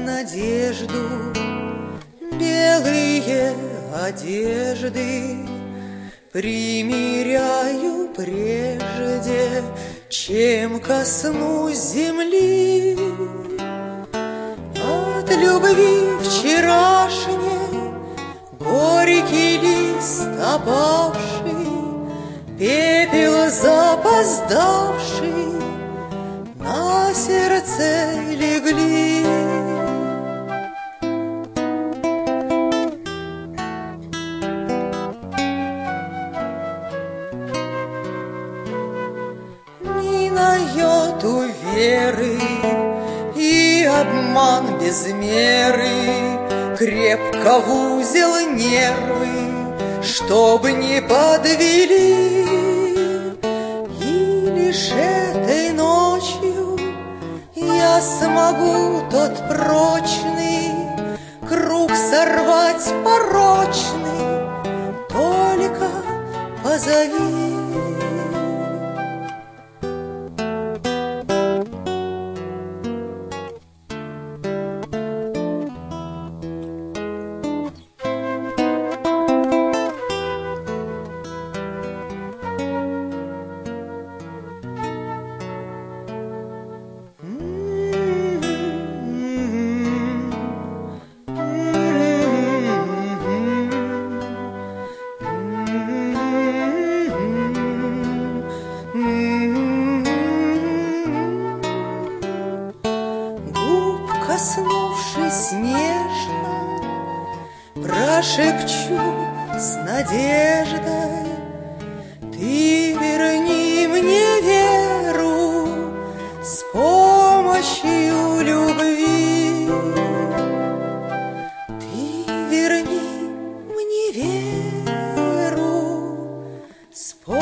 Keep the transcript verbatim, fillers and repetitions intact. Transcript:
надежду белые одежды примеряю прежде, чем коснусь земли. От любви вчерашней горький лист опавший, пепел запоздавший на сердце легли. Ни на йоту веры и обман без меры крепко в узел нервы, чтоб не подвели. И лишь этой ночью я смогу тот прочный круг сорвать порочный, только позови. Коснувшись нежно, прошепчу с надеждой: ты верни мне веру с помощью любви. Ты верни мне веру с помощью